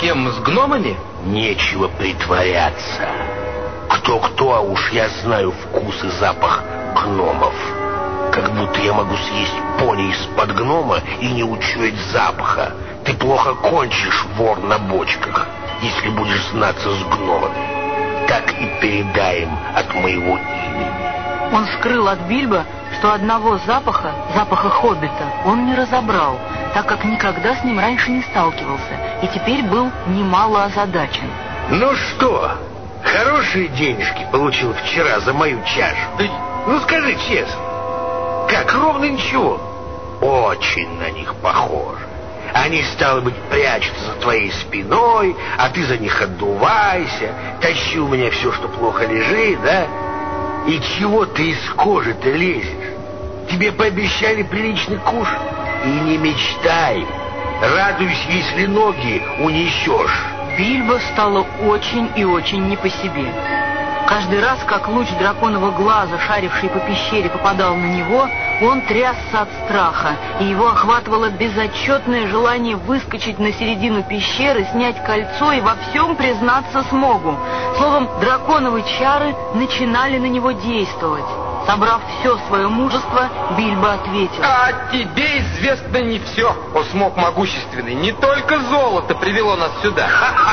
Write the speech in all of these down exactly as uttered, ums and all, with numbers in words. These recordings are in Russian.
кем? С гномами? Нечего притворяться. Кто-кто, а уж я знаю вкус и запах гномов. Как будто я могу съесть пони из-под гнома и не учуять запаха. Ты плохо кончишь, вор на бочках, если будешь знаться с гномами. Так и передаем от моего имени. Он скрыл от Бильбо, что одного запаха, запаха хоббита, он не разобрал, так как никогда с ним раньше не сталкивался, и теперь был немало озадачен. Ну что, хорошие денежки получил вчера за мою чашу? Ну скажи честно, как, ровно ничего? Очень на них похоже. Они, стало быть, прячутся за твоей спиной, а ты за них отдувайся, тащи у меня все, что плохо лежит, да? И чего ты из кожи-то лезешь? Тебе пообещали приличный куш? И не мечтай. Радуйся, если ноги унесешь. Бильбо стало очень и очень не по себе. Каждый раз, как луч драконового глаза, шаривший по пещере, попадал на него, он трясся от страха, и его охватывало безотчетное желание выскочить на середину пещеры, снять кольцо и во всем признаться Смогу. Словом, драконовые чары начинали на него действовать. Собрав все свое мужество, Бильбо ответил: «А тебе известно не все, о Смог могущественный. Не только золото привело нас сюда».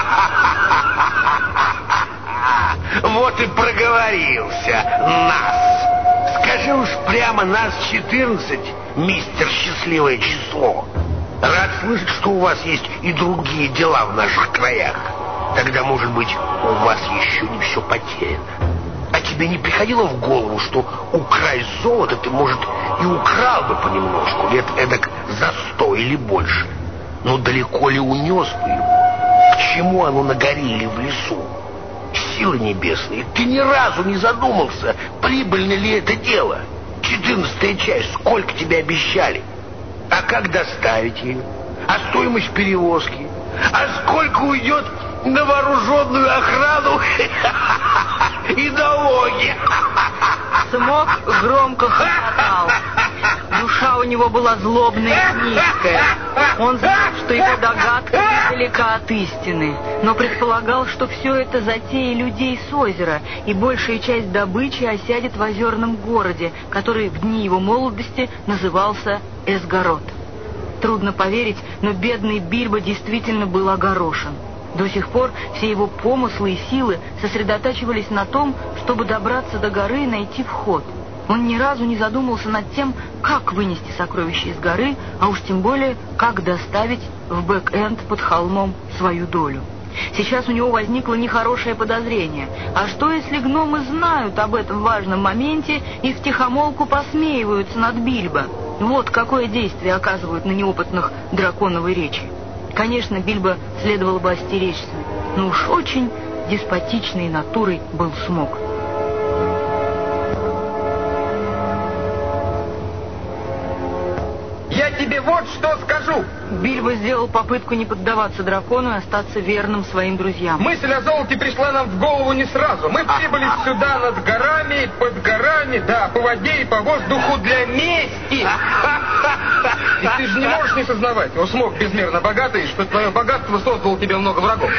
Вот и проговорился. Нас. Скажи уж прямо, нас четырнадцать, мистер Счастливое Число. Рад слышать, что у вас есть и другие дела в наших краях. Тогда, может быть, у вас еще не все потеряно. А тебе не приходило в голову, что украсть золото ты, может, и украл бы понемножку, лет эдак за сто или больше? Но далеко ли унес бы его? К чему оно на горе или в лесу? Силы небесные, ты ни разу не задумался, прибыльно ли это дело? Четырнадцатая часть, сколько тебе обещали? А как доставить ее? А стоимость перевозки? А сколько уйдет на вооруженную охрану и налоги? Смог громко хохотал. Душа у него была злобная и низкая. Он знал, что его догадка недалека от истины, но предполагал, что все это затея людей с озера, и большая часть добычи осядет в озерном городе, который в дни его молодости назывался Эсгарот. Трудно поверить, но бедный Бильбо действительно был огорошен. До сих пор все его помыслы и силы сосредотачивались на том, чтобы добраться до горы и найти вход. Он ни разу не задумался над тем, как вынести сокровища из горы, а уж тем более, как доставить в Бэк-Энд под холмом свою долю. Сейчас у него возникло нехорошее подозрение. А что, если гномы знают об этом важном моменте и втихомолку посмеиваются над Бильбо? Вот какое действие оказывают на неопытных драконовой речи. Конечно, Бильбо следовало бы остеречься, но уж очень деспотичной натурой был Смог. Я тебе вот что скажу. Бильбо сделал попытку не поддаваться дракону и остаться верным своим друзьям. Мысль о золоте пришла нам в голову не сразу. Мы прибыли сюда над горами, под горами, да, по воде и по воздуху для мести. И ты же не можешь не сознавать, о Смог безмерно богатый, что твое богатство создало тебе много врагов.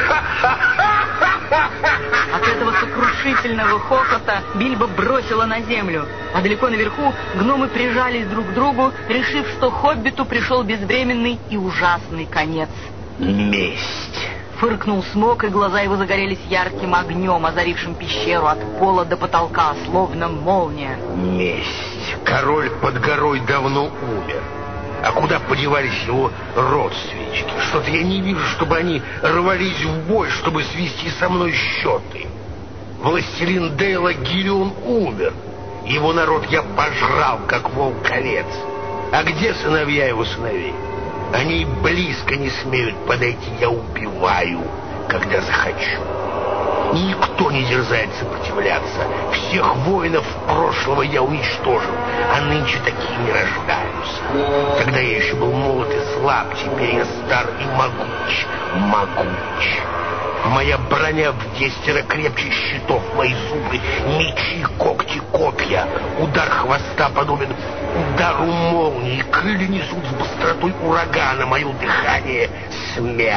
От этого сокрушительного хохота Бильбо бросило на землю, а далеко наверху гномы прижались друг к другу, решив, что хоббиту пришел безвременный и ужасный конец. Месть. Фыркнул Смог, и глаза его загорелись ярким огнем, озарившим пещеру от пола до потолка, словно молния. Месть. Король под горой давно умер. А куда подевались его родственнички? Что-то я не вижу, чтобы они рвались в бой, чтобы свести со мной счеты. Властелин Дейла Гирион умер. Его народ я пожрал, как волк-овец. А где сыновья его сыновей? Они близко не смеют подойти, я убиваю, когда захочу. Никто не дерзает сопротивляться. Всех воинов прошлого я уничтожил, а нынче такие не рождаются. Когда я еще был молод и слаб, теперь я стар и могуч, могуч. Моя броня в десятеро крепче щитов, мои зубы, мечи, когти, копья. Удар хвоста подобен удару молнии, крылья несут с быстротой урагана, мое дыхание — смерть.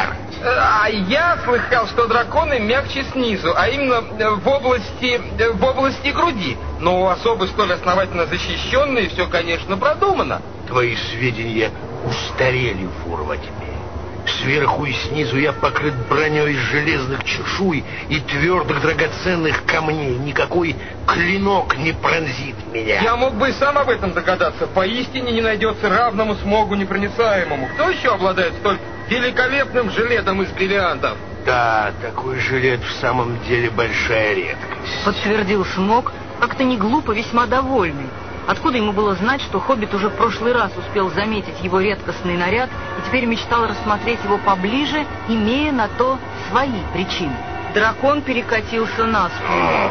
А я слыхал, что драконы мягче снизу, а именно в области, в области груди. Но у особы столь основательно защищенные все, конечно, продумано. Твои сведения устарели, Фурватимей. Сверху и снизу я покрыт броней из железных чешуй и твердых драгоценных камней. Никакой клинок не пронзит меня. Я мог бы и сам об этом догадаться. Поистине не найдется равному смогу непроницаемому. Кто еще обладает столь великолепным жилетом из бриллиантов? Да, такой жилет в самом деле большая редкость. Подтвердил Смог, как-то не глупо, весьма довольный. Откуда ему было знать, что Хоббит уже в прошлый раз успел заметить его редкостный наряд и теперь мечтал рассмотреть его поближе, имея на то свои причины. Дракон перекатился на спину.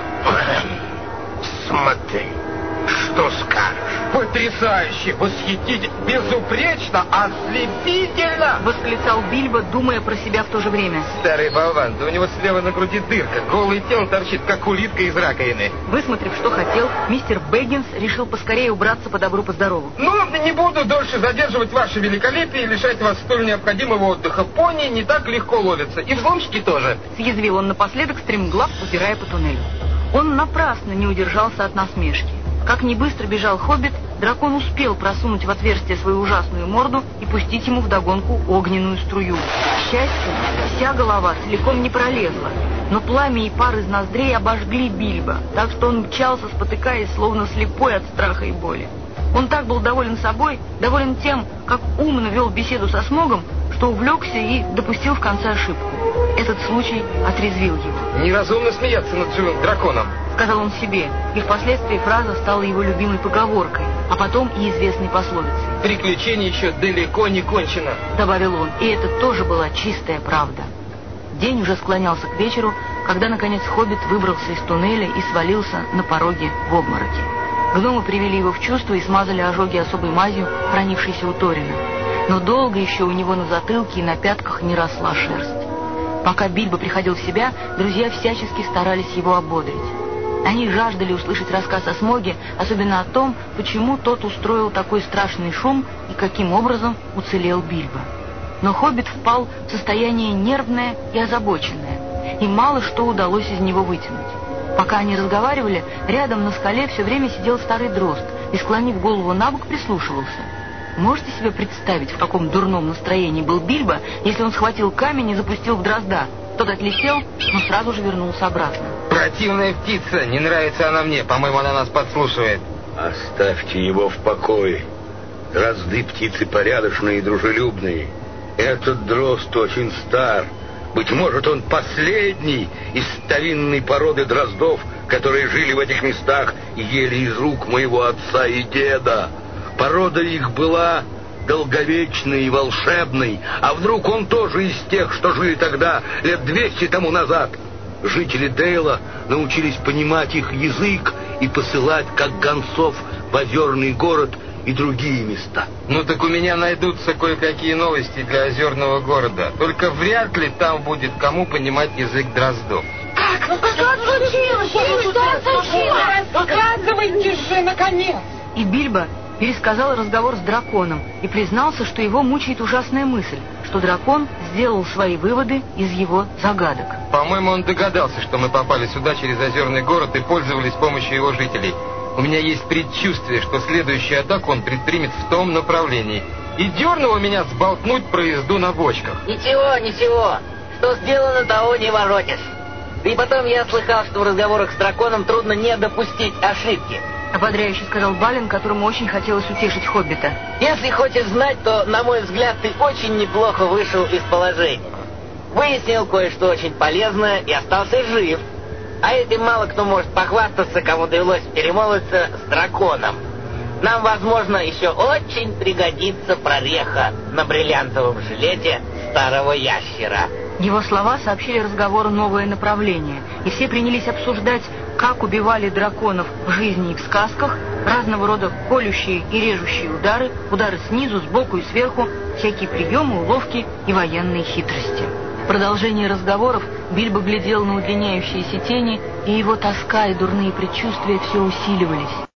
Смотри, что скажешь? Потрясающе, восхитительно, безупречно, ослепительно! Восклицал Бильбо, думая про себя в то же время. Старый болван, да у него слева на груди дырка, голое тело торчит, как улитка из раковины. Высмотрев, что хотел, мистер Бэггинс решил поскорее убраться по добру, по здорову. Ну, не буду дольше задерживать ваше великолепие и лишать вас столь необходимого отдыха. Пони не так легко ловятся, и взломщики тоже. Съязвил он напоследок, стремглав удирая по туннелю. Он напрасно не удержался от насмешки. Как ни быстро бежал Хоббит, дракон успел просунуть в отверстие свою ужасную морду и пустить ему вдогонку огненную струю. К счастью, вся голова целиком не пролезла, но пламя и пар из ноздрей обожгли Бильбо, так что он мчался, спотыкаясь, словно слепой от страха и боли. Он так был доволен собой, доволен тем, как умно вел беседу со Смогом, что увлекся и допустил в конце ошибку. Этот случай отрезвил его. Неразумно смеяться над живым драконом, сказал он себе, и впоследствии фраза стала его любимой поговоркой, а потом и известной пословицей. Приключение еще далеко не кончено, добавил он, и это тоже была чистая правда. День уже склонялся к вечеру, когда, наконец, Хоббит выбрался из туннеля и свалился на пороге в обмороке. Гномы привели его в чувство и смазали ожоги особой мазью, хранившейся у Торина. Но долго еще у него на затылке и на пятках не росла шерсть. Пока Бильбо приходил в себя, друзья всячески старались его ободрить. Они жаждали услышать рассказ о Смоге, особенно о том, почему тот устроил такой страшный шум и каким образом уцелел Бильбо. Но Хоббит впал в состояние нервное и озабоченное, и мало что удалось из него вытянуть. Пока они разговаривали, рядом на скале все время сидел старый дрозд и, склонив голову набок, прислушивался. Можете себе представить, в каком дурном настроении был Бильбо, если он схватил камень и запустил в дрозда? Тот отлетел, но сразу же вернулся обратно. Противная птица, не нравится она мне, по-моему, она нас подслушивает. Оставьте его в покое. Дрозды птицы порядочные и дружелюбные. Этот дрозд очень стар. Быть может, он последний из старинной породы дроздов, которые жили в этих местах и ели из рук моего отца и деда. Порода их была долговечной и волшебной, а вдруг он тоже из тех, что жили тогда, лет двести тому назад? Жители Дейла научились понимать их язык и посылать, как гонцов, в озерный город и другие места. Ну так у меня найдутся кое-какие новости для озерного города. Только вряд ли там будет кому понимать язык дроздов. Как? Ну что случилось? Что случилось? Рассказывайте же, наконец! И Бильбо пересказал разговор с драконом и признался, что его мучает ужасная мысль, что дракон сделал свои выводы из его загадок. По-моему, он догадался, что мы попали сюда через озерный город и пользовались помощью его жителей. У меня есть предчувствие, что следующую атаку он предпримет в том направлении. И дернуло меня сболтнуть про езду на бочках. Ничего, ничего. Что сделано, того не воротишь. Да и потом я слыхал, что в разговорах с драконом трудно не допустить ошибки. Ободряюще сказал Балин, которому очень хотелось утешить Хоббита. Если хочешь знать, то, на мой взгляд, ты очень неплохо вышел из положения. Выяснил кое-что очень полезное и остался жив. А этим мало кто может похвастаться, кому довелось перемолвиться с драконом. Нам, возможно, еще очень пригодится прореха на бриллиантовом жилете старого ящера. Его слова сообщили разговору новое направление, и все принялись обсуждать, как убивали драконов в жизни и в сказках, разного рода колющие и режущие удары, удары снизу, сбоку и сверху, всякие приемы, уловки и военные хитрости. В продолжении разговоров Бильбо глядел на удлиняющиеся тени, и его тоска и дурные предчувствия все усиливались.